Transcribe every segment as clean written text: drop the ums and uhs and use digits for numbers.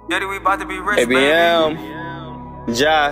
Daddy, we about to be rich, ABM, baby. Ja.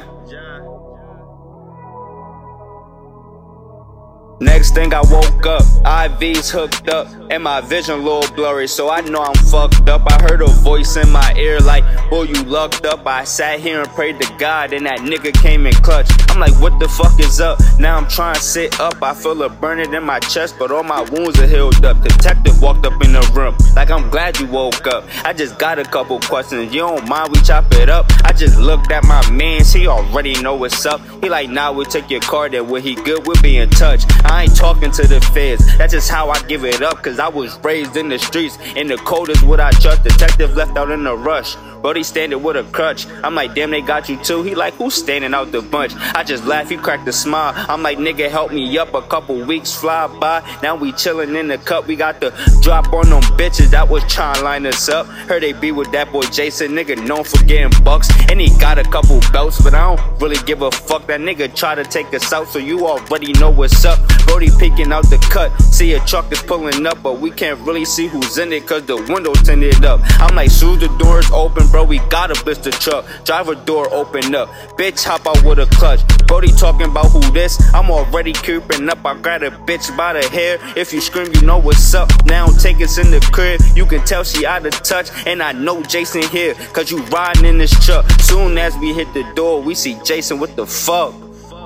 Next thing I woke up, IVs hooked up, and my vision a little blurry, so I know I'm fucked up. I heard a voice in my ear like, "Boy, you lucked up." I sat here and prayed to God, and that nigga came in clutch. I'm like, what the fuck is up? Now I'm trying to sit up. I feel a burning in my chest, but all my wounds are healed up. Detective walked up in the room, like, I'm glad you woke up. I just got a couple questions, you don't mind we chop it up? I just looked at my mans, he already know what's up. He like, nah, we'll take your car there, when he good, we'll be in touch. I ain't talking to the feds, that's just how I give it up. Cause I was raised in the streets, in the coldest what I trust. Detective left out in a rush, Brody standing with a crutch. I'm like, damn, they got you too? He like, who's standing out the bunch? I just laugh, he cracked a smile. I'm like, nigga, help me up. A couple weeks fly by, now we chillin' in the cup. We got the drop on them bitches that was trying to line us up. Heard they be with that boy Jason, nigga known for getting bucks. And he got a couple belts, but I don't really give a fuck. That nigga try to take us out, so you already know what's up. Brody peeking out the cut, see a truck is pulling up, but we can't really see who's in it cause the window tinted up. I'm like, soon the doors open, bro, we gotta blitz the truck. Driver door open up, bitch hop out with a clutch. Brody talking about who this, I'm already creeping up. I grab a bitch by the hair, if you scream you know what's up. Now take us in the crib, you can tell she out of touch. And I know Jason here, cause you riding in this truck. Soon as we hit the door, we see Jason, what the fuck?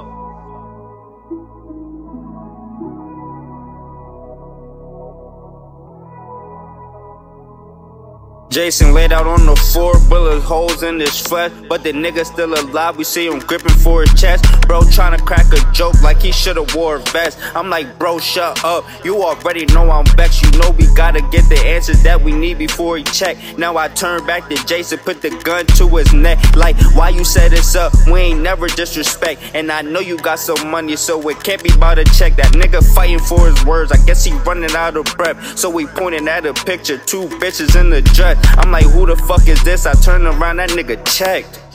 Jason laid out on the floor, bullet holes in his flesh, but the nigga still alive. We see him gripping for his chest. Bro tryna crack a joke like he should've wore a vest. I'm like, bro, shut up. You already know I'm vexed. You know we gotta get the answers that we need before he check. Now I turn back to Jason, put the gun to his neck. Like, why you set us up? We ain't never disrespect. And I know you got some money, so it can't be about a check. That nigga fighting for his words, I guess he running out of breath. So we pointing at a picture, two bitches in the dress. I'm like, who the fuck is this? I turn around, that nigga checked.